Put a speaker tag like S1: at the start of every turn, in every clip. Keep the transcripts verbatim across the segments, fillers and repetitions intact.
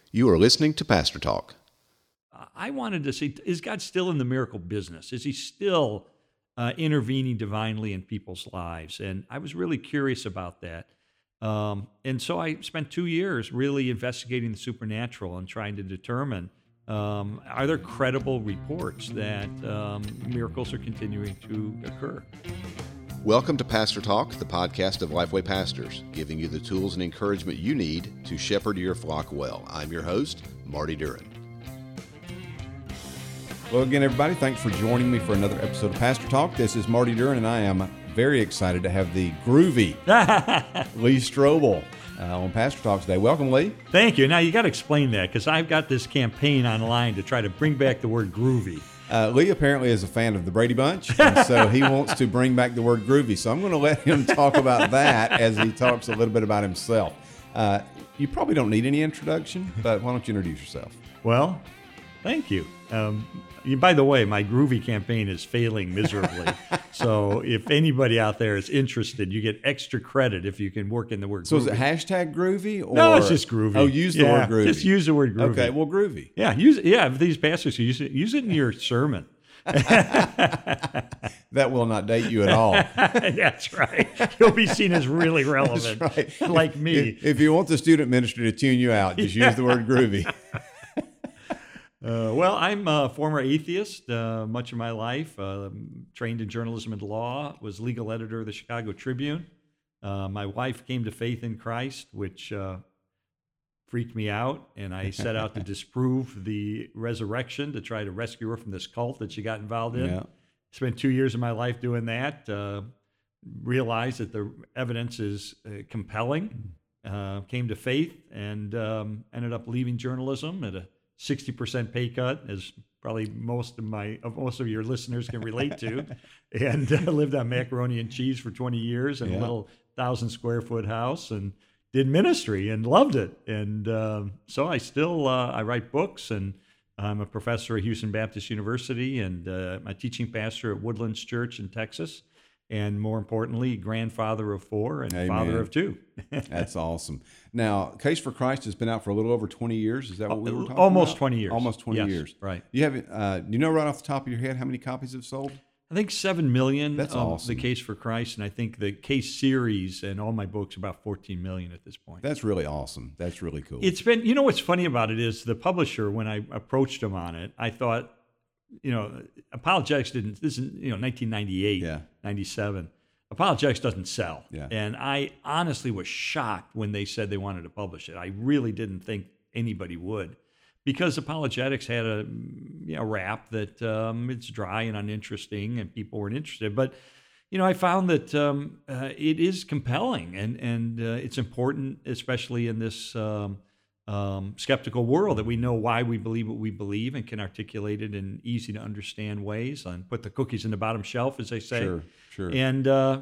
S1: You are listening to Pastor Talk.
S2: I wanted to see, is God still in the miracle business? Is he still uh, intervening divinely in people's lives? And I was really curious about that. Um, and so I spent two years really investigating the supernatural and trying to determine, um, are there credible reports that um, miracles are continuing to occur?
S1: Welcome to Pastor Talk, the podcast of Lifeway Pastors, giving you the tools and encouragement you need to shepherd your flock well. I'm your host, Marty Duran.
S3: Hello again, everybody. Thanks for joining me for another episode of Pastor Talk. This is Marty Duran, and I am very excited to have the groovy Lee Strobel uh, on Pastor Talk today. Welcome, Lee.
S2: Thank you. Now, you got to explain that, because I've got this campaign online to try to bring back the word groovy.
S3: Uh, Lee apparently is a fan of the Brady Bunch, and so he wants to bring back the word groovy. So I'm going to let him talk about that as he talks a little bit about himself. Uh, you probably don't need any introduction, but why don't you introduce yourself?
S2: Well, thank you. Um, you- by the way, my groovy campaign is failing miserably. So if anybody out there is interested, you get extra credit if you can work in the word
S3: So
S2: groovy.
S3: is it hashtag groovy? Or...
S2: No, it's just groovy.
S3: Oh, use the
S2: Yeah,
S3: word groovy.
S2: Just use the word groovy.
S3: Okay, well, groovy.
S2: Yeah, use it. Yeah, if these pastors use it, use it in your sermon.
S3: That will not date you at all.
S2: That's right. You'll be seen as really relevant,
S3: That's right.
S2: like me.
S3: If, if you want the student ministry to tune you out, just use the word groovy.
S2: Uh, well, I'm a former atheist uh, much of my life, uh, trained in journalism and law, was legal editor of the Chicago Tribune. Uh, my wife came to faith in Christ, which uh, freaked me out, and I set out to disprove the resurrection to try to rescue her from this cult that she got involved in.
S3: Yeah.
S2: Spent two years of my life doing that, uh, realized that the evidence is uh, compelling, uh, came to faith, and um, ended up leaving journalism at a sixty percent pay cut, as probably most of my of most of your listeners can relate to, and uh, lived on macaroni and cheese for twenty years in
S3: Yeah.
S2: a little thousand square foot house, and did ministry and loved it. And um, so I still uh, I write books, and I'm a professor at Houston Baptist University, and uh, I'm a teaching pastor at Woodlands Church in Texas, and more importantly, grandfather of four and
S3: Amen.
S2: father of two.
S3: That's awesome. Now, Case for Christ has been out for a little over twenty years. Is that what we were talking
S2: Almost
S3: about?
S2: twenty years.
S3: Almost twenty
S2: Yes,
S3: years.
S2: right.
S3: You have, uh, do you know right off the top of your head how many copies have sold?
S2: I think seven million
S3: That's
S2: of
S3: awesome.
S2: the Case for Christ, and I think the Case series and all my books about fourteen million at this point.
S3: That's really awesome. That's really cool.
S2: It's been, you know, what's funny about it is the publisher, when I approached him on it, I thought, you know, Apologetics didn't, this is, you know, nineteen ninety-eight,
S3: Yeah.
S2: ninety-seven. Apologetics doesn't sell.
S3: Yeah.
S2: And I honestly was shocked when they said they wanted to publish it. I really didn't think anybody would, because Apologetics had a, you know, rap that um, it's dry and uninteresting and people weren't interested. But, you know, I found that um, uh, it is compelling, and, and uh, it's important, especially in this um, um, skeptical world, that we know why we believe what we believe and can articulate it in easy to understand ways and put the cookies in the bottom shelf, as they say.
S3: Sure, sure.
S2: And uh,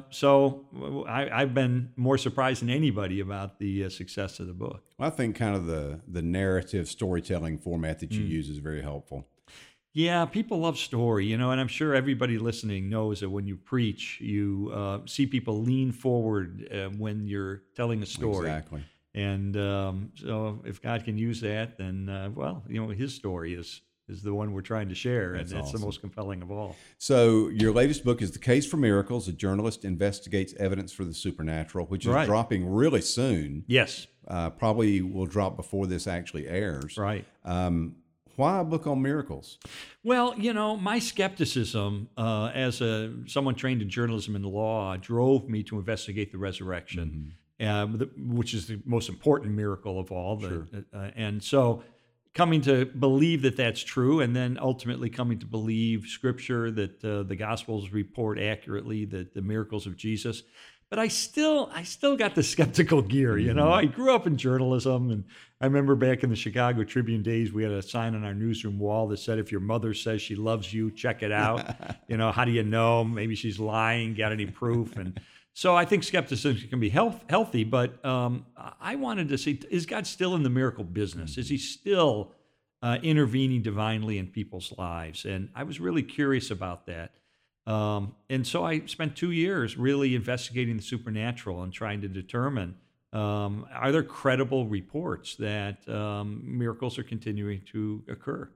S2: so I, I've been more surprised than anybody about the uh, success of the book.
S3: I think kind of the, the narrative storytelling format that you
S2: Mm.
S3: use is very helpful.
S2: Yeah, people love story, you know, and I'm sure everybody listening knows that when you preach, you uh, see people lean forward uh, when you're telling a story.
S3: Exactly.
S2: And um, so if God can use that, then, uh, well, you know, his story is is the one we're trying to share,
S3: That's
S2: and it's
S3: awesome.
S2: the most compelling of all.
S3: So your latest book is The Case for Miracles. A journalist investigates evidence for the supernatural, which is
S2: Right.
S3: dropping really soon.
S2: Yes,
S3: Uh, probably will drop before this actually airs.
S2: right.
S3: Um, why a book on miracles?
S2: Well, you know, my skepticism uh, as a someone trained in journalism and law drove me to investigate the resurrection, um, the, which is the most important miracle of all. The,
S3: Sure.
S2: uh, and so coming to believe that that's true, and then ultimately coming to believe Scripture, that uh, the Gospels report accurately that the miracles of Jesus. But I still, I still got the skeptical gear, you know. I grew up in journalism, and I remember back in the Chicago Tribune days, we had a sign on our newsroom wall that said, "If your mother says she loves you, check it out." You know, how do you know? Maybe she's lying. Got any proof? And so I think skepticism can be health, healthy, but um, I wanted to see, is God still in the miracle business? Is he still uh, intervening divinely in people's lives? And I was really curious about that. Um, and so I spent two years really investigating the supernatural and trying to determine, Um, are there credible reports that um, miracles are continuing to occur?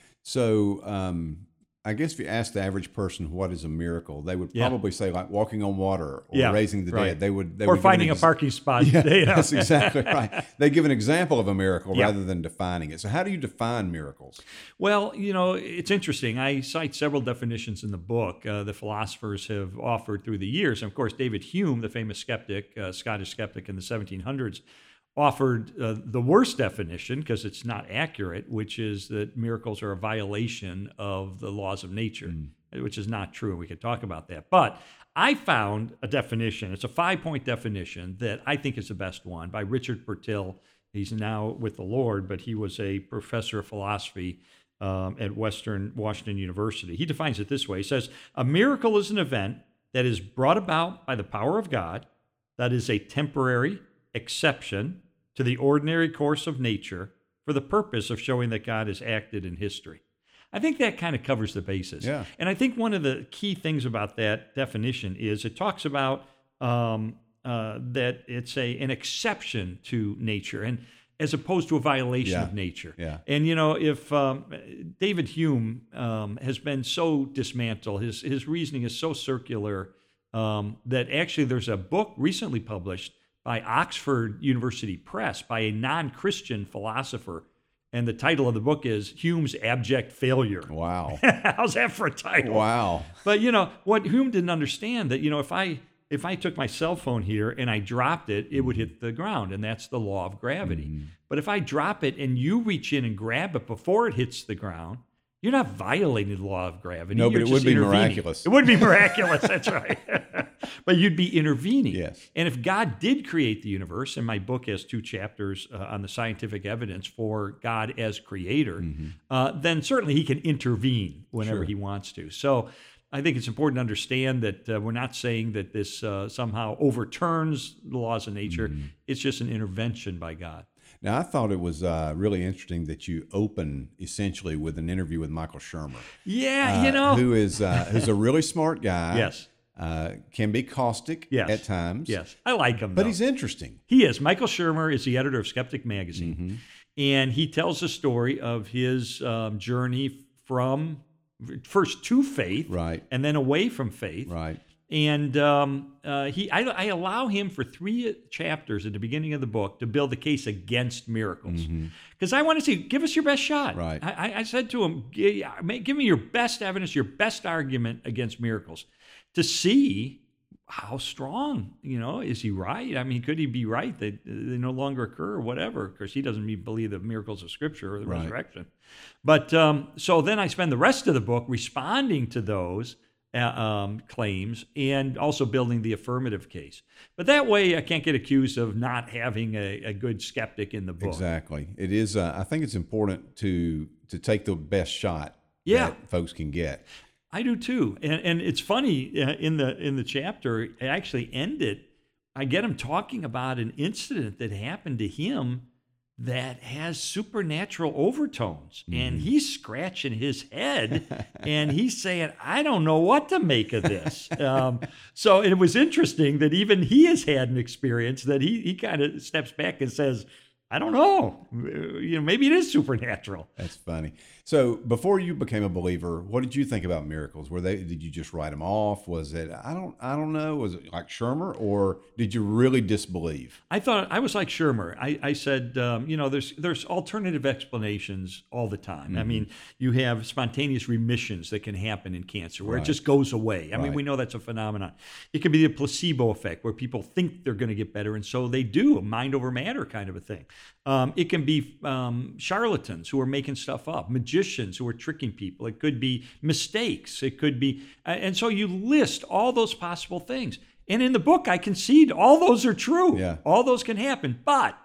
S3: So, um, I guess if you ask the average person what is a miracle, they would
S2: Yeah.
S3: probably say like walking on water or
S2: Yeah,
S3: raising the
S2: right.
S3: dead. They would, they
S2: Or
S3: would give an
S2: finding a
S3: ex-
S2: parking spot.
S3: Yeah,
S2: you know.
S3: that's exactly right. They give an example of a miracle
S2: Yeah.
S3: rather than defining it. So, how do you define miracles?
S2: Well, you know, it's interesting. I cite several definitions in the book uh, the philosophers have offered through the years. And of course, David Hume, the famous skeptic, uh, Scottish skeptic in the seventeen hundreds, offered uh, the worst definition because it's not accurate, which is that miracles are a violation of the laws of nature,
S3: Mm.
S2: which is not true. We could talk about that. But I found a definition. It's a five-point definition that I think is the best one by Richard Pertil. He's now with the Lord, but he was a professor of philosophy um, at Western Washington University. He defines it this way. He says, a miracle is an event that is brought about by the power of God, that is a temporary exception to the ordinary course of nature for the purpose of showing that God has acted in history. I think that kind of covers the basis.
S3: Yeah.
S2: And I think one of the key things about that definition is it talks about um, uh, that it's a an exception to nature, and as opposed to a violation
S3: Yeah.
S2: of nature.
S3: Yeah.
S2: And you know, if um, David Hume um, has been so dismantled, his his reasoning is so circular um, that actually there's a book recently published by Oxford University Press by a non-Christian philosopher. And the title of the book is Hume's Abject Failure.
S3: Wow.
S2: How's that for a title?
S3: Wow.
S2: But, you know, what Hume didn't understand that, you know, if I if I took my cell phone here and I dropped it, it would hit the ground. And that's the law of gravity.
S3: Mm-hmm.
S2: But if I drop it and you reach in and grab it before it hits the ground, you're not violating the law of gravity.
S3: No, but
S2: You're
S3: it
S2: just
S3: would be
S2: intervening.
S3: miraculous.
S2: It would be miraculous. That's right. But you'd be intervening.
S3: Yes.
S2: And if God did create the universe, and my book has two chapters uh, on the scientific evidence for God as creator,
S3: Mm-hmm.
S2: uh, then certainly he can intervene whenever
S3: Sure.
S2: he wants to. So I think it's important to understand that uh, we're not saying that this uh, somehow overturns the laws of nature.
S3: Mm-hmm.
S2: It's just an intervention by God.
S3: Now, I thought it was uh, really interesting that you open essentially with an interview with Michael Shermer.
S2: Yeah,
S3: uh,
S2: you know.
S3: who is uh, who's a really smart guy.
S2: Yes.
S3: Uh, can be caustic
S2: Yes.
S3: at times.
S2: Yes. I like him,
S3: But
S2: though.
S3: he's interesting.
S2: He is. Michael Shermer is the editor of Skeptic Magazine.
S3: Mm-hmm.
S2: And he tells the story of his um, journey from first to faith
S3: Right.
S2: and then away from faith.
S3: Right.
S2: And um, uh, he, I, I allow him for three chapters at the beginning of the book to build a case against miracles, because I want to see, give us your best shot.
S3: Right.
S2: I, I- I said to him, "Gi- give me your best evidence, your best argument against miracles, to see how strong, you know, is he right? I mean, could he be right that they no longer occur or whatever? Of course, he doesn't even believe the miracles of Scripture or the
S3: Right.
S2: resurrection. But um, so then I spend the rest of the book responding to those Uh, um, claims and also building the affirmative case. But that way I can't get accused of not having a, a good skeptic in the book.
S3: Exactly. It is. Uh, I think it's important to to take the best shot
S2: Yeah.
S3: that folks can get.
S2: I do too. And, and it's funny, uh, in the in the chapter, I actually end it, I get him talking about an incident that happened to him that has supernatural overtones. And he's scratching his head and he's saying, I don't know what to make of this. um, so it was interesting that even he has had an experience that he, he kind of steps back and says, I don't know, you know, maybe it is supernatural.
S3: That's funny. So before you became a believer, what did you think about miracles? Were they? Did you just write them off? Was it? I don't. I don't know. Was it like Shermer, or did you really disbelieve?
S2: I thought I was like Shermer. I, I said, um, you know, there's there's alternative explanations all the time.
S3: Mm-hmm.
S2: I mean, you have spontaneous remissions that can happen in cancer where
S3: Right.
S2: it just goes away. I mean,
S3: Right.
S2: we know that's a phenomenon. It can be the placebo effect where people think they're going to get better, and so they do, a mind over matter kind of a thing. Um, it can be um, charlatans who are making stuff up, magicians who are tricking people. It could be mistakes. It could be, and so you list all those possible things. And in the book, I concede all those are true.
S3: Yeah.
S2: All those can happen, but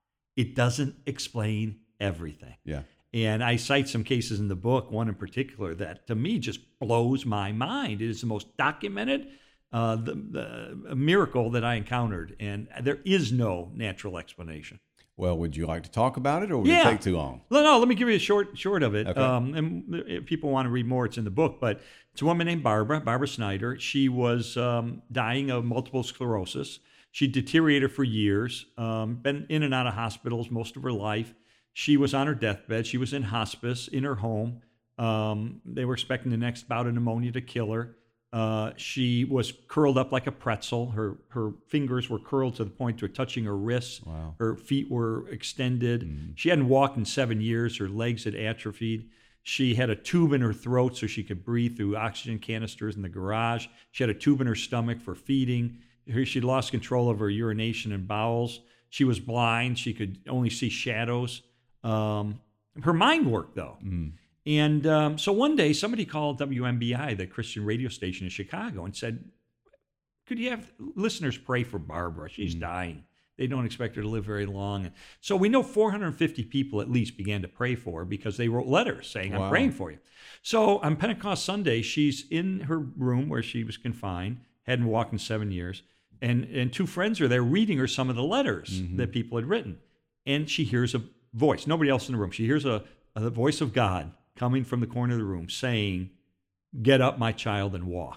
S2: it doesn't explain everything.
S3: Yeah.
S2: And I cite some cases in the book, one in particular that to me just blows my mind. It is the most documented uh, the, the miracle that I encountered, and there is no natural explanation.
S3: Well, would you like to talk about it, or would
S2: Yeah.
S3: it take too long?
S2: No, no, let me give you a short short of it.
S3: Okay.
S2: Um, and if people want to read more, it's in the book. But it's a woman named Barbara, Barbara Snyder. She was um, dying of multiple sclerosis. She deteriorated for years, um, been in and out of hospitals most of her life. She was on her deathbed. She was in hospice in her home. Um, they were expecting the next bout of pneumonia to kill her. Uh, she was curled up like a pretzel. Her her fingers were curled to the point to touching her wrists.
S3: Wow.
S2: Her feet were extended.
S3: Mm.
S2: She hadn't walked in seven years. Her legs had atrophied. She had a tube in her throat so she could breathe through oxygen canisters in the garage. She had a tube in her stomach for feeding. She'd lost control of her urination and bowels. She was blind. She could only see shadows. Um, her mind worked, though.
S3: Mm.
S2: And um, so one day, somebody called W M B I, the Christian radio station in Chicago, and said, could you have listeners pray for Barbara? She's mm. dying. They don't expect her to live very long. So we know four hundred fifty people at least began to pray for her because they wrote letters saying, I'm
S3: wow.
S2: praying for you. So on Pentecost Sunday, she's in her room where she was confined, hadn't walked in seven years, and, and two friends are there reading her some of the letters mm-hmm. that people had written. And she hears a voice, nobody else in the room. She hears a, a voice of God coming from the corner of the room saying, get up, my child, and walk.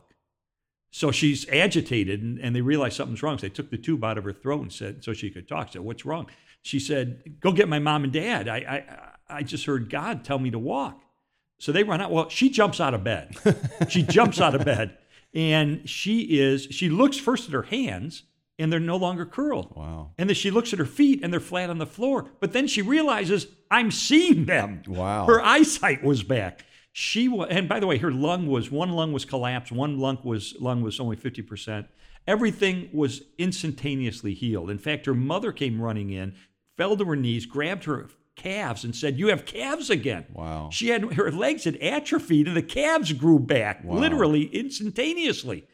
S2: So she's agitated, and, and they realize something's wrong. So they took the tube out of her throat and said, so she could talk. Said, what's wrong? She said, go get my mom and dad. I, I, I just heard God tell me to walk. So they run out. Well, she jumps out of bed. She jumps out of bed, and she is, she looks first at her hands, and they're no longer curled.
S3: Wow.
S2: And then she looks at her feet, and they're flat on the floor. But then she realizes, I'm seeing them.
S3: Wow.
S2: Her eyesight was back. She was, and by the way, her lung was, one lung was collapsed, one lung was, lung was only fifty percent. Everything was instantaneously healed. In fact, her mother came running in, fell to her knees, grabbed her calves and said, you have calves again.
S3: Wow.
S2: She had, her legs had atrophied and the calves grew back,
S3: wow.
S2: literally instantaneously.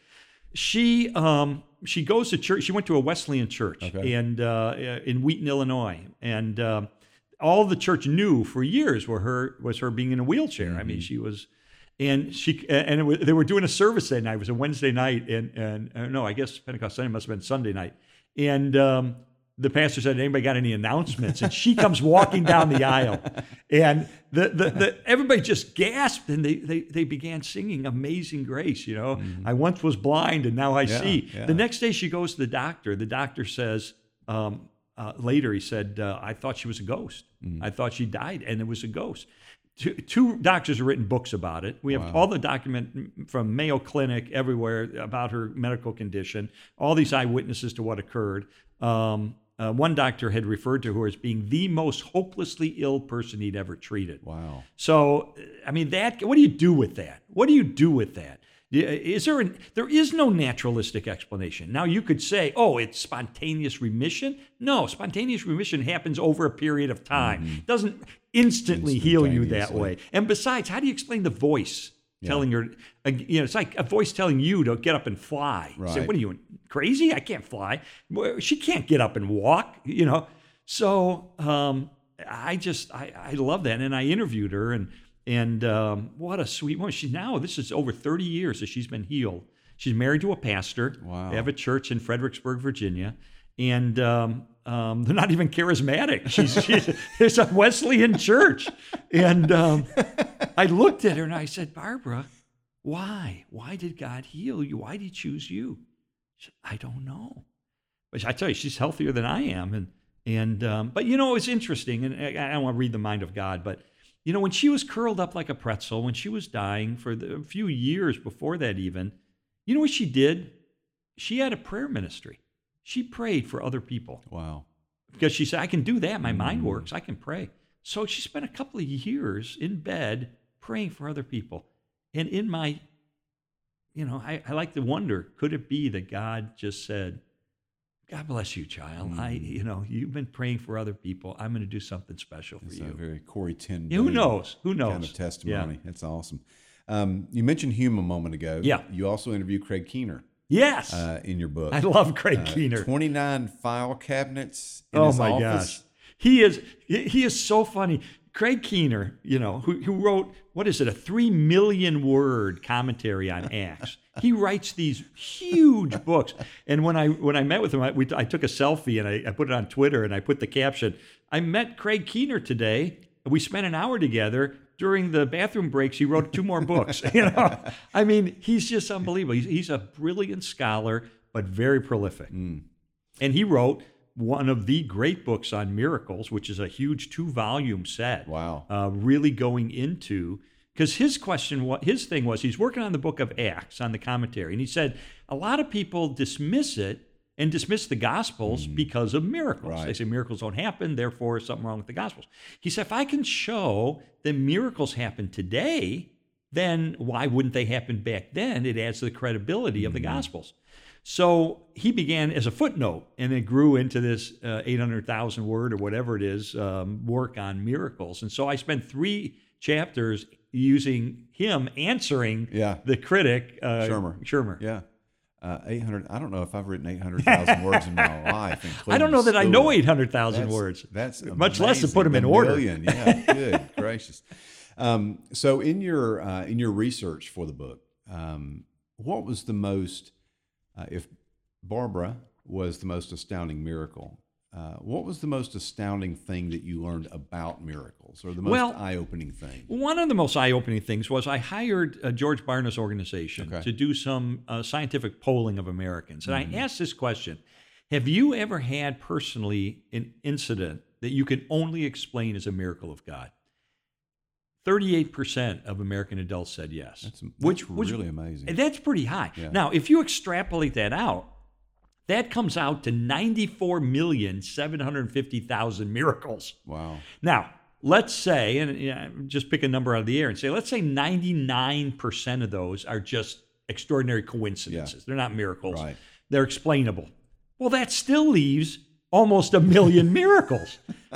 S2: She, um, she goes to church. She went to a Wesleyan church
S3: okay.
S2: and uh, in Wheaton, Illinois. And um, all the church knew for years were her was her being in a wheelchair. Mm-hmm. I mean, she was, and she and it was, they were doing a service that night. It was a Wednesday night, and and uh, no, I guess Pentecost Sunday must have been Sunday night. And um, the pastor said, "Anybody got any announcements?" And she comes walking down the aisle, and the the, the everybody just gasped, and they they they began singing "Amazing Grace." You know, mm-hmm. I once was blind, and now I
S3: yeah,
S2: see.
S3: Yeah.
S2: The next day, she goes to the doctor. The doctor says. Um, Uh, later, he said, uh, I thought she was a ghost. Mm. I thought she died, and it was a ghost. Two, two doctors have written books about it. We have
S3: wow.
S2: all the document from Mayo Clinic everywhere about her medical condition, all these eyewitnesses to what occurred. Um, uh, one doctor had referred to her as being the most hopelessly ill person he'd ever treated.
S3: Wow.
S2: So, I mean, that. What do you do with that? What do you do with that? Is there an, there is no naturalistic explanation. Now you could say, oh, it's spontaneous remission. No, spontaneous remission happens over a period of time. Mm-hmm. It doesn't instantly heal you that way. And besides, how do you explain the voice yeah. telling her, you know, it's like a voice telling you to get up and fly.
S3: Right.
S2: Say, what are you, crazy? I can't fly. She can't get up and walk, you know. So um, I just, I, I love that. And I interviewed her, and And um, what a sweet woman. She's now, this is over thirty years that she's been healed. She's married to a pastor.
S3: Wow.
S2: They have a church in Fredericksburg, Virginia. And um, um, they're not even charismatic. She's, she's It's a Wesleyan church. And um, I looked at her and I said, Barbara, why? Why did God heal you? Why did he choose you? She said, I don't know. But I tell you, she's healthier than I am. And, and um, But, you know, it's interesting. And I, I don't want to read the mind of God, but you know, when she was curled up like a pretzel, when she was dying for the, a few years before that even, you know what she did? She had a prayer ministry. She prayed for other people.
S3: Wow.
S2: Because she said, I can do that. My
S3: mm.
S2: mind works. I can pray. So she spent a couple of years in bed praying for other people. And in my, you know, I, I like to wonder, could it be that God just said, God bless you, child. Mm. I, you know, you've been praying for other people. I'm going to do something special for
S3: it's
S2: you.
S3: A very Corey ten.
S2: Yeah, who knows? Who knows?
S3: Kind of testimony.
S2: Yeah.
S3: That's awesome. Um, you mentioned Hume a moment ago.
S2: Yeah.
S3: You also interviewed Craig Keener.
S2: Yes.
S3: Uh, in your book.
S2: I love Craig
S3: uh,
S2: Keener.
S3: twenty-nine file cabinets in
S2: oh
S3: his
S2: my
S3: office.
S2: gosh. He is he is so funny. Craig Keener, you know, who, who wrote, what is it, a three million word commentary on Acts. He writes these huge books. And when I when I met with him, I, we, I took a selfie and I, I put it on Twitter and I put the caption, I met Craig Keener today. We spent an hour together. During the bathroom breaks, he wrote two more books. You know, I mean, he's just unbelievable. He's, he's a brilliant scholar, but very prolific.
S3: Mm.
S2: And he wrote one of the great books on miracles, which is a huge two-volume set.
S3: Wow.
S2: Uh, really going into, because his question, what his thing was, he's working on the book of Acts, on the commentary, and he said a lot of people dismiss it and dismiss the Gospels mm. because of miracles.
S3: Right.
S2: They say miracles don't happen, therefore something wrong with the Gospels. He said, if I can show that miracles happen today, then why wouldn't they happen back then? It adds to the credibility mm. of the Gospels. So he began as a footnote, and it grew into this uh, eight hundred thousand word or whatever it is um, work on miracles. And so I spent three chapters using him answering
S3: yeah.
S2: the critic, uh,
S3: Shermer.
S2: Shermer.
S3: Yeah. Uh, eight hundred. I don't know if I've written eight hundred thousand words in my life.
S2: I don't know that
S3: school.
S2: I know eight hundred thousand
S3: That's,
S2: words.
S3: That's
S2: much
S3: amazing.
S2: less to put them in
S3: A
S2: order.
S3: Million. Yeah, good gracious. Um, so in your uh, in your research for the book, um, what was the most, uh, if Barbara was the most astounding miracle, uh, what was the most astounding thing that you learned about miracles, or the most
S2: well,
S3: eye-opening thing?
S2: One of the most eye-opening things was I hired uh, George Barna's organization
S3: okay.
S2: to do some uh, scientific polling of Americans. And
S3: mm-hmm.
S2: I asked this question: have you ever had personally an incident that you can only explain as a miracle of God? thirty-eight percent of American adults said yes.
S3: That's, that's
S2: which
S3: really
S2: was,
S3: amazing.
S2: That's pretty high.
S3: Yeah.
S2: Now, if you extrapolate that out, that comes out to ninety-four million, seven hundred fifty thousand miracles.
S3: Wow.
S2: Now, let's say, and you know, just pick a number out of the air and say, let's say ninety-nine percent of those are just extraordinary coincidences.
S3: Yeah.
S2: They're not miracles.
S3: Right.
S2: They're explainable. Well, that still leaves almost a million miracles.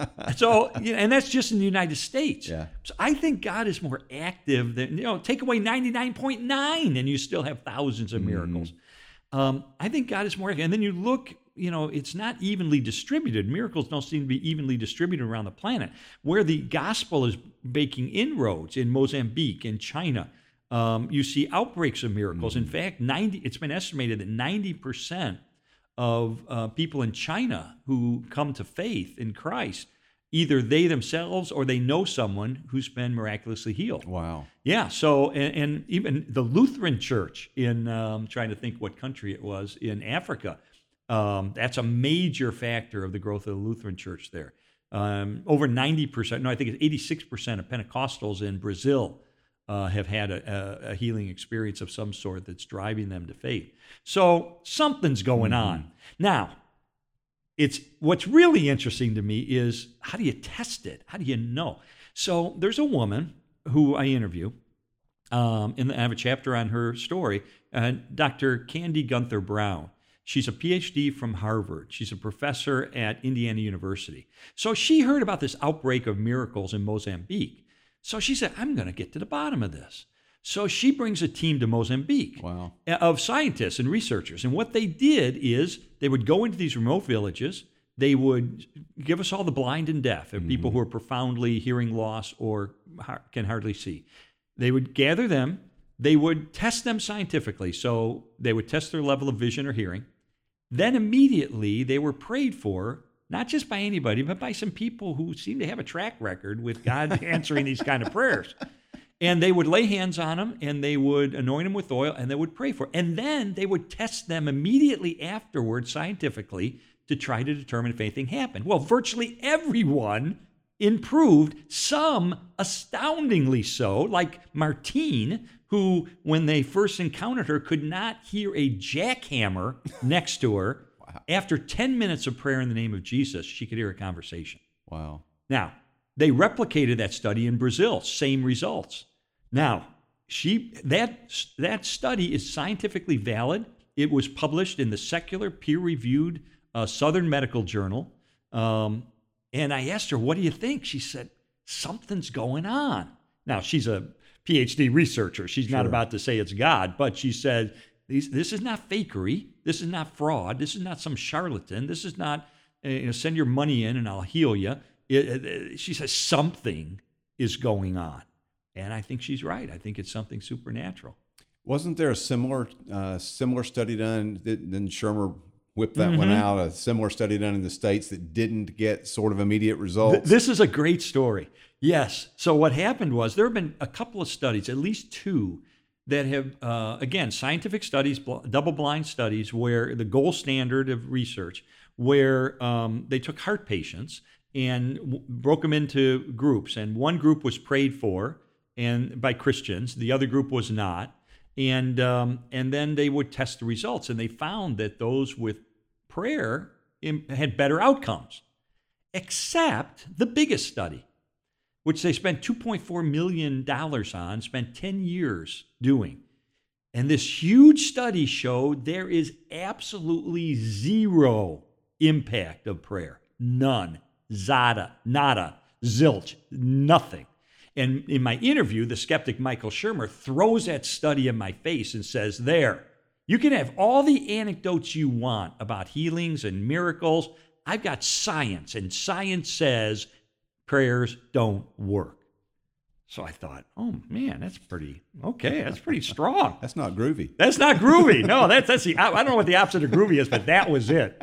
S2: So, you know, and that's just in the United States.
S3: Yeah.
S2: So I think God is more active than, you know, take away ninety-nine point nine and you still have thousands of miracles. Mm-hmm. Um, I think God is more active. And then you look, you know, it's not evenly distributed. Miracles don't seem to be evenly distributed around the planet. Where the gospel is making inroads in Mozambique, in China, um, you see outbreaks of miracles. Mm-hmm. In fact, ninety it's been estimated that ninety percent of uh, people in China who come to faith in Christ, either they themselves or they know someone who's been miraculously healed.
S3: Wow.
S2: Yeah. So, and, and even the Lutheran Church in, um, trying to think what country it was, in Africa, um, that's a major factor of the growth of the Lutheran Church there. Um, over ninety percent, no, I think it's eighty-six percent of Pentecostals in Brazil Uh, have had a, a, a healing experience of some sort that's driving them to faith. So something's going mm-hmm. on. Now, it's what's really interesting to me is, how do you test it? How do you know? So there's a woman who I interview, um, and I have a chapter on her story, uh, Doctor Candy Gunther Brown. She's a P H D from Harvard. She's a professor at Indiana University. So she heard about this outbreak of miracles in Mozambique. So she said, I'm going to get to the bottom of this. So she brings a team to Mozambique
S3: wow.
S2: of scientists and researchers. And what they did is they would go into these remote villages. They would give us all the blind and deaf, and mm-hmm. people who are profoundly hearing loss or can hardly see. They would gather them. They would test them scientifically. So they would test their level of vision or hearing. Then immediately they were prayed for, not just by anybody, but by some people who seem to have a track record with God answering these kind of prayers. And they would lay hands on them, and they would anoint them with oil, and they would pray for it. And then they would test them immediately afterwards scientifically to try to determine if anything happened. Well, virtually everyone improved, some astoundingly so, like Martine, who, when they first encountered her, could not hear a jackhammer next to her. After ten minutes of prayer in the name of Jesus, she could hear a conversation.
S3: Wow.
S2: Now, they replicated that study in Brazil, same results. Now, she that, that study is scientifically valid. It was published in the secular, peer-reviewed uh, Southern Medical Journal. Um, and I asked her, what do you think? She said, something's going on. Now, she's a P H D researcher. She's
S3: Sure.
S2: not about to say it's God, but she said, These, this is not fakery. This is not fraud. This is not some charlatan. This is not, uh, you know, send your money in and I'll heal you. It, it, she says something is going on. And I think she's right. I think it's something supernatural.
S3: Wasn't there a similar uh, similar study done? Then Shermer whipped that
S2: mm-hmm.
S3: one out, a similar study done in the States that didn't get sort of immediate results?
S2: Th- this is a great story. Yes. So what happened was there have been a couple of studies, at least two, that have, uh, again, scientific studies, bl- double-blind studies, where the gold standard of research, where um, they took heart patients and w- broke them into groups. And one group was prayed for and by Christians. The other group was not. And um, and then they would test the results. And they found that those with prayer im- had better outcomes, except the biggest study, which they spent two point four million dollars on, spent ten years doing. And this huge study showed there is absolutely zero impact of prayer. None. Zada. Nada. Zilch. Nothing. And in my interview, the skeptic Michael Shermer throws that study in my face and says, there, you can have all the anecdotes you want about healings and miracles. I've got science, and science says prayers don't work. So I thought, oh man, that's pretty, okay, that's pretty strong.
S3: That's not groovy.
S2: That's not groovy. No, that's, that's the, I don't know what the opposite of groovy is, but that was it.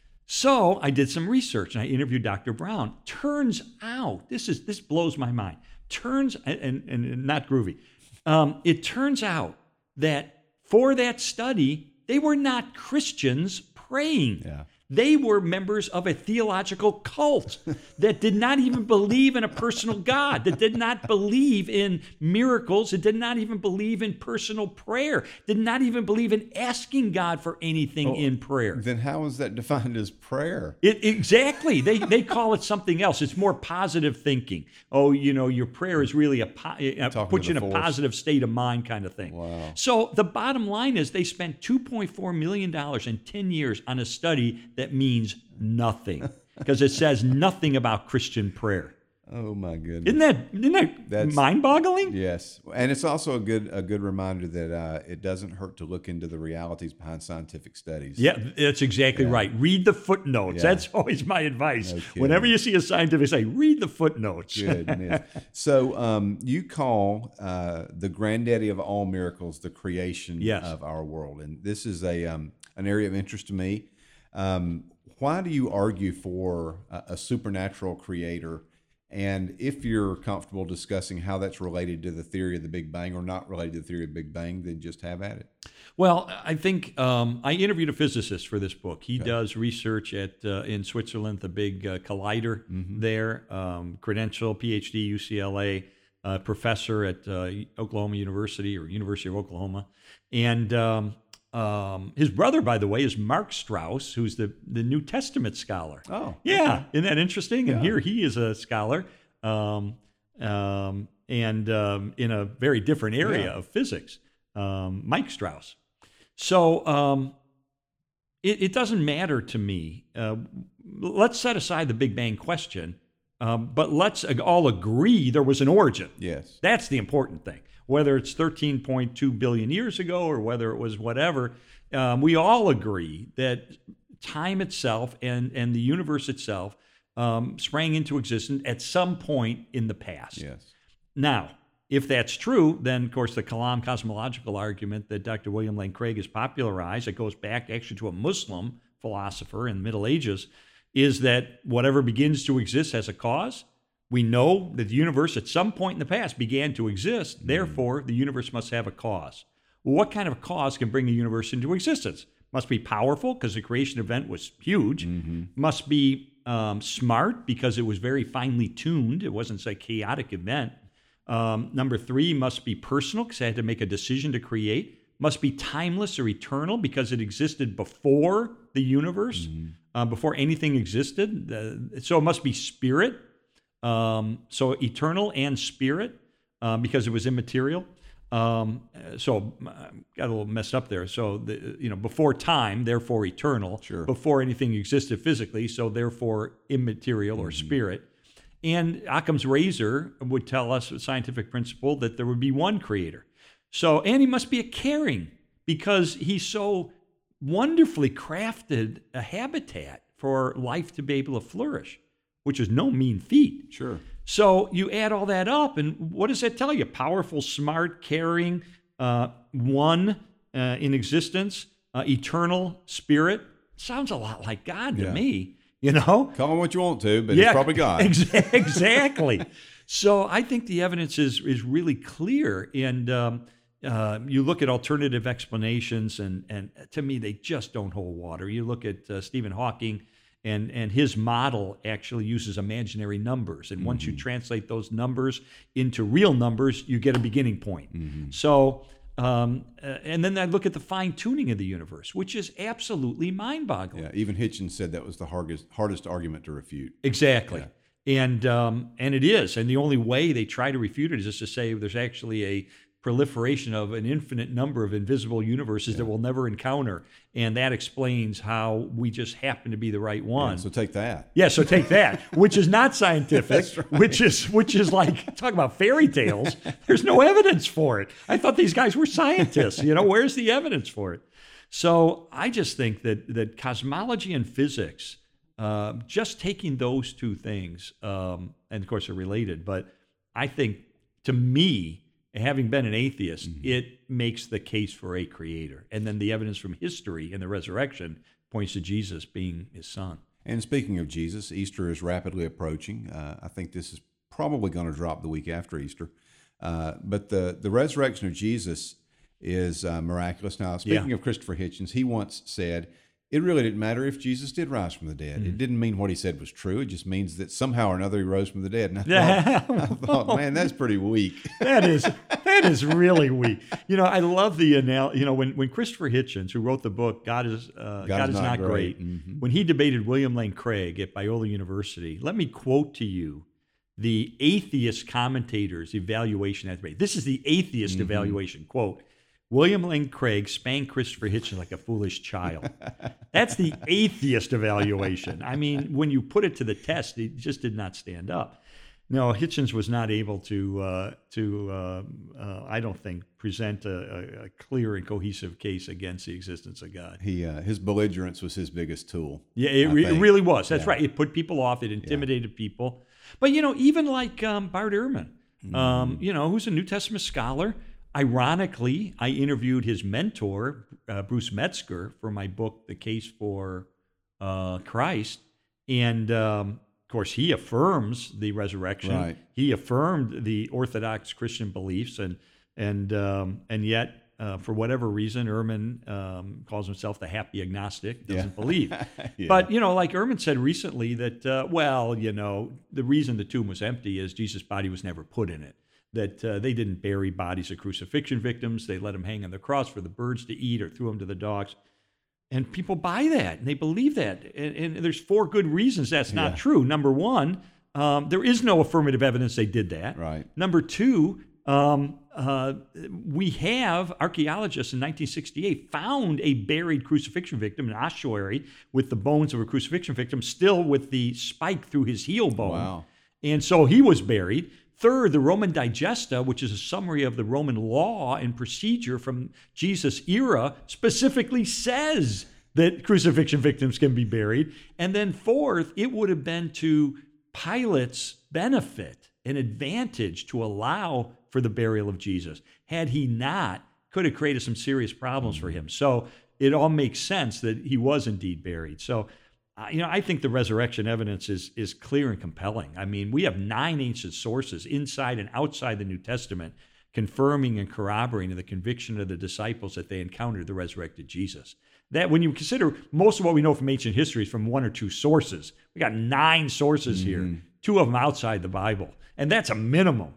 S2: So I did some research and I interviewed Doctor Brown. Turns out, this is this blows my mind. Turns, and, and, and not groovy, um, it turns out that for that study, they were not Christians praying.
S3: Yeah.
S2: They were members of a theological cult that did not even believe in a personal God, that did not believe in miracles, that did not even believe in personal prayer, did not even believe in asking God for anything
S3: Oh,
S2: in prayer.
S3: Then how is that defined as prayer?
S2: It, exactly. They they call it something else. It's more positive thinking. Oh, you know, your prayer is really a, po- a
S3: Talking
S2: puts
S3: to
S2: you in
S3: the
S2: a
S3: force.
S2: positive state of mind kind of thing.
S3: Wow.
S2: So the bottom line is they spent two point four million dollars in ten years on a study that means nothing because it says nothing about Christian prayer.
S3: Oh my goodness.
S2: Isn't that isn't that
S3: That's-
S2: mind-boggling?
S3: Yes, and it's also a good a good reminder that uh, it doesn't hurt to look into the realities behind scientific studies.
S2: Yeah, that's exactly
S3: Yeah.
S2: right. Read the footnotes.
S3: Yeah.
S2: That's always my advice.
S3: No kidding.
S2: Whenever you see a scientific say, read the footnotes.
S3: Goodness. So um, you call uh, the granddaddy of all miracles the creation
S2: Yes.
S3: of our world, and this is a um, an area of interest to me. Um, why do you argue for a, a supernatural creator? And if you're comfortable discussing how that's related to the theory of the Big Bang or not related to the theory of the Big Bang, then just have at it.
S2: Well, I think um, I interviewed a physicist for this book. He does research at uh, in Switzerland, the big uh, collider there, um, credential, P H D, U C L A, uh, professor at uh, Oklahoma University or University of Oklahoma. And um, um, his brother, by the way, is Mark Strauss, who's the, the New Testament scholar.
S3: Oh,
S2: Yeah, isn't that interesting? And
S3: Yeah.
S2: here he is a scholar, um, um, and um, in a very different area
S3: Yeah.
S2: of physics, um, Mike Strauss. So um, it, it doesn't matter to me. Uh, let's set aside the Big Bang question, um, but let's all agree there was an origin.
S3: yes.
S2: That's the important thing. Whether it's thirteen point two billion years ago or whether it was whatever, um, we all agree that time itself and, and the universe itself um, sprang into existence at some point in the past.
S3: Yes.
S2: Now, if that's true, then, of course, the Kalam cosmological argument that Doctor William Lane Craig has popularized, it goes back actually to a Muslim philosopher in the Middle Ages, is that whatever begins to exist has a cause. We know that the universe at some point in the past began to exist. Therefore, the universe must have a cause. Well, what kind of a cause can bring the universe into existence? Must be powerful because the creation event was huge. Must be um, smart because it was very finely tuned. It wasn't a chaotic event. Um, number three, must be personal because it had to make a decision to create. Must be timeless or eternal because it existed before the universe, uh, before anything existed. Uh, so it must be spirit. Um, so eternal and spirit, um, because it was immaterial. Um, so uh, got a little messed up there. So the, you know, before time, therefore eternal.
S3: Sure.
S2: Before anything existed physically, so therefore immaterial or spirit. And Occam's razor would tell us a scientific principle that there would be one creator. So, and he must be a caring because he so wonderfully crafted a habitat for life to be able to flourish, which is no mean feat.
S3: Sure.
S2: So you add all that up, and what does that tell you? Powerful, smart, caring, uh, one uh, in existence, uh, eternal spirit. Sounds a lot like God to
S3: Yeah.
S2: me, you know?
S3: Call him what you want to, but it's probably God.
S2: ex- Exactly. So I think the evidence is is really clear, and um, uh, you look at alternative explanations, and and to me they just don't hold water. You look at uh, Stephen Hawking And, and his model actually uses imaginary numbers. And once you translate those numbers into real numbers, you get a beginning point.
S3: Mm-hmm.
S2: So, um, uh, and then I look at the fine tuning of the universe, which is absolutely mind boggling.
S3: Yeah, even Hitchens said that was the hardest, hardest argument to refute.
S2: Exactly.
S3: Yeah.
S2: And, um, and it is. And the only way they try to refute it is just to say there's actually a proliferation of an infinite number of invisible universes yeah. that we'll never encounter. And that explains how we just happen to be the right one.
S3: Yeah, so take that.
S2: Yeah, so take that, which is not scientific,
S3: That's right.
S2: which is which is like, talk about fairy tales. There's no evidence for it. I thought these guys were scientists. You know, where's the evidence for it? So I just think that that cosmology and physics, uh, just taking those two things, um, and of course they're related, but I think, to me, having been an atheist, mm-hmm. it makes the case for a creator. And then the evidence from history and the resurrection points to Jesus being his son.
S3: And speaking of Jesus, Easter is rapidly approaching. Uh, I think this is probably going to drop the week after Easter. Uh, but the, the resurrection of Jesus is uh, miraculous. Now, speaking
S2: Yeah.
S3: of Christopher Hitchens, he once said, it really didn't matter if Jesus did rise from the dead.
S2: Mm-hmm.
S3: It didn't mean what he said was true. It just means that somehow or another he rose from the dead. And I thought, I thought man, that's pretty weak.
S2: That is that is really weak. You know, I love the analogy. You know, when, when Christopher Hitchens, who wrote the book God is uh, God, God is, is Not, not Great, great
S3: mm-hmm.
S2: when he debated William Lane Craig at Biola University, let me quote to you the atheist commentator's evaluation at the debate. This is the atheist mm-hmm. evaluation, quote, William Lane Craig spanked Christopher Hitchens like a foolish child. That's the atheist evaluation. I mean, when you put it to the test, it just did not stand up. No, Hitchens was not able to, uh, to uh, uh, I don't think, present a, a clear and cohesive case against the existence of God.
S3: He, uh, his belligerence was his biggest tool.
S2: Yeah, it, re- it really was. That's
S3: yeah.
S2: right. It put people off. It intimidated
S3: yeah.
S2: people. But, you know, even like um, Bart Ehrman,
S3: mm-hmm.
S2: um, you know, who's a New Testament scholar. Ironically, I interviewed his mentor, uh, Bruce Metzger, for my book, The Case for uh, Christ. And, um, of course, he affirms the resurrection.
S3: Right.
S2: He affirmed the Orthodox Christian beliefs. And and um, and yet, uh, for whatever reason, Ehrman um, calls himself the happy agnostic, doesn't
S3: yeah.
S2: believe.
S3: yeah.
S2: But, you know, like Ehrman said recently that, uh, well, you know, the reason the tomb was empty is Jesus' body was never put in it. That uh, they didn't bury bodies of crucifixion victims. They let them hang on the cross for the birds to eat or threw them to the dogs. And people buy that, and they believe that. And, and there's four good reasons that's not
S3: yeah.
S2: true. Number one, um, there is no affirmative evidence they did that.
S3: Right.
S2: Number two, um, uh, we have archaeologists in nineteen sixty-eight found a buried crucifixion victim, an ossuary, with the bones of a crucifixion victim still with the spike through his heel bone.
S3: Wow.
S2: And so he was buried. Third, the Roman Digesta, which is a summary of the Roman law and procedure from Jesus' era, specifically says that crucifixion victims can be buried. And then fourth, it would have been to Pilate's benefit, an advantage to allow for the burial of Jesus. Had he not, could have created some serious problems for him. So it all makes sense that he was indeed buried. So Uh, you know, I think the resurrection evidence is is clear and compelling. I mean, we have nine ancient sources inside and outside the New Testament confirming and corroborating the conviction of the disciples that they encountered the resurrected Jesus. That when you consider most of what we know from ancient history is from one or two sources. We got nine sources
S3: mm-hmm.
S2: here, two of them outside the Bible, and that's a minimum.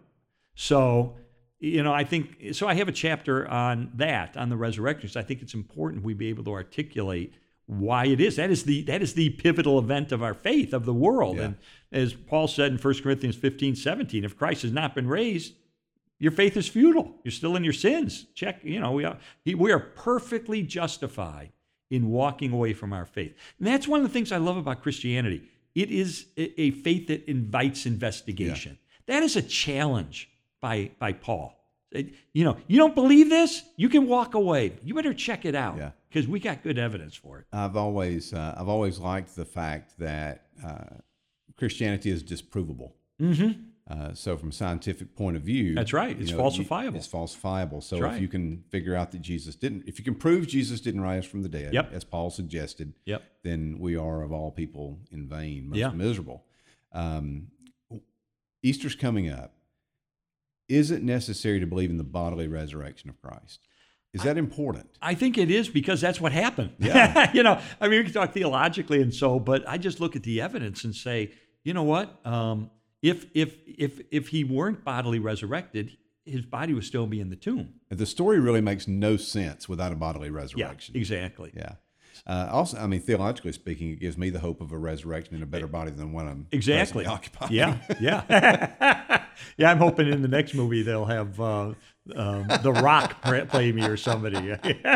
S2: So, you know, I think, so I have a chapter on that, on the resurrection. So I think it's important we be able to articulate why it is. That is the that is the pivotal event of our faith, of the world.
S3: Yeah.
S2: And as Paul said in First Corinthians fifteen, seventeen, if Christ has not been raised, your faith is futile. You're still in your sins. Check, you know, we are, we are perfectly justified in walking away from our faith. And that's one of the things I love about Christianity. It is a, a faith that invites investigation. Yeah. That is a challenge by, by Paul. You know, you don't believe this? You can walk away. You better check it out.
S3: Yeah.
S2: Because we got good evidence for it.
S3: I've always uh, I've always liked the fact that uh, Christianity is disprovable.
S2: Mm-hmm.
S3: Uh, so from a scientific point of view,
S2: that's right. It's
S3: you know,
S2: falsifiable.
S3: You, it's falsifiable. So
S2: that's
S3: if
S2: right.
S3: you can figure out that Jesus didn't, if you can prove Jesus didn't rise from the dead,
S2: yep.
S3: as Paul suggested,
S2: yep.
S3: then we are of all people in vain, most
S2: yeah.
S3: miserable. Um, Easter's coming up. Is it necessary to believe in the bodily resurrection of Christ? Is that important?
S2: I think it is because that's what happened.
S3: Yeah.
S2: you know, I mean, we can talk theologically and so, but I just look at the evidence and say, you know what? Um, if if if if he weren't bodily resurrected, his body would still be in the tomb.
S3: The story really makes no sense without a bodily
S2: Yeah,
S3: resurrection.
S2: exactly.
S3: Yeah. Uh, also, I mean, theologically speaking, it gives me the hope of a resurrection in a better body than one I'm
S2: Exactly.
S3: presently occupying.
S2: Yeah, yeah, yeah. I'm hoping in the next movie they'll have uh, um, The Rock play me or somebody.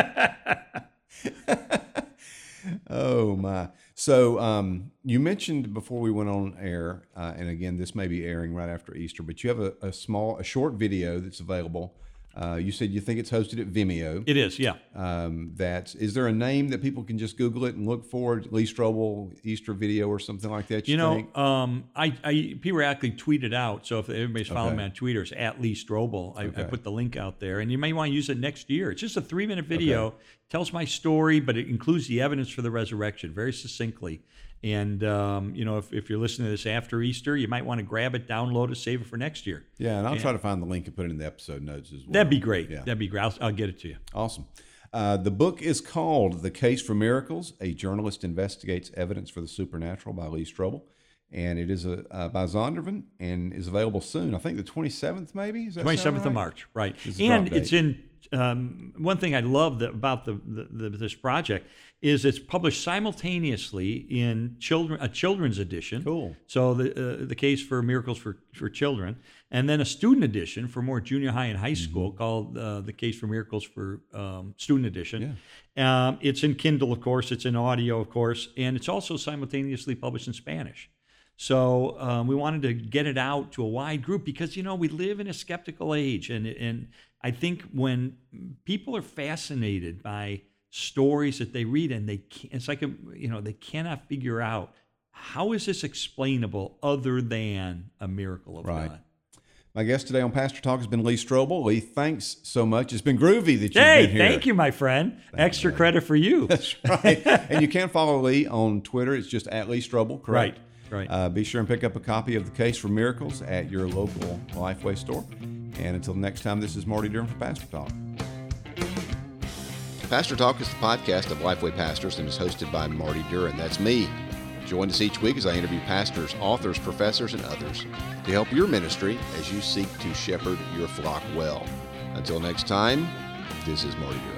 S3: Oh my! So um, you mentioned before we went on air, uh, and again, this may be airing right after Easter, but you have a, a small, a short video that's available. Uh, you said you think it's hosted at Vimeo.
S2: It is, yeah.
S3: Um, that's is there a name that people can just Google it and look for Lee Strobel Easter video or something like that? You,
S2: You know,
S3: think?
S2: um, I, I periodically tweet it out. So if everybody's following
S3: Okay.
S2: me on Twitter, it's at Lee Strobel. I,
S3: Okay.
S2: I put the link out there, and you may want to use it next year. It's just a three-minute video.
S3: Okay.
S2: Tells my story, but it includes the evidence for the resurrection very succinctly. And um, you know, if, if you're listening to this after Easter, you might want to grab it, download it, save it for next year.
S3: Yeah, and I'll
S2: and-
S3: try to find the link and put it in the episode notes as well.
S2: That'd be great.
S3: Yeah.
S2: That'd be great. I'll, I'll get it to you.
S3: Awesome. Uh, the book is called The Case for Miracles, A Journalist Investigates Evidence for the Supernatural by Lee Strobel. And it is a, uh, by Zondervan and is available soon. I think the twenty-seventh maybe? Is that sound
S2: twenty-seventh of
S3: right?
S2: March, right.
S3: Is the
S2: And
S3: drop
S2: it's
S3: date.
S2: in, um, one thing I love that, about the, the, the this project is it's published simultaneously in children a children's edition.
S3: Cool.
S2: So the uh, the case for miracles for, for children, and then a student edition for more junior high and high
S3: Mm-hmm.
S2: school called uh, the case for miracles for um, student edition. Yeah. Um, it's in Kindle, of course. It's in audio, of course, and it's also simultaneously published in Spanish. So um, we wanted to get it out to a wide group because, you know, we live in a skeptical age. And, and I think when people are fascinated by stories that they read and they can't, it's like, a, you know, they cannot figure out how is this explainable other than a miracle of
S3: Right.
S2: God.
S3: My guest today on Pastor Talk has been Lee Strobel. Lee, thanks so much. It's been groovy that you've
S2: Hey,
S3: been here.
S2: thank you, my friend. Extra
S3: you.
S2: credit for you.
S3: That's right. And you can follow Lee on Twitter. It's just at Lee Strobel, correct?
S2: Right, right.
S3: Uh, be sure and pick up a copy of The Case for Miracles at your local Lifeway store. And until next time, this is Marty Durham for Pastor Talk.
S1: Pastor Talk is the podcast of Lifeway Pastors and is hosted by Marty Duran. That's me. Join us each week as I interview pastors, authors, professors, and others to help your ministry as you seek to shepherd your flock well. Until next time, this is Marty Duran.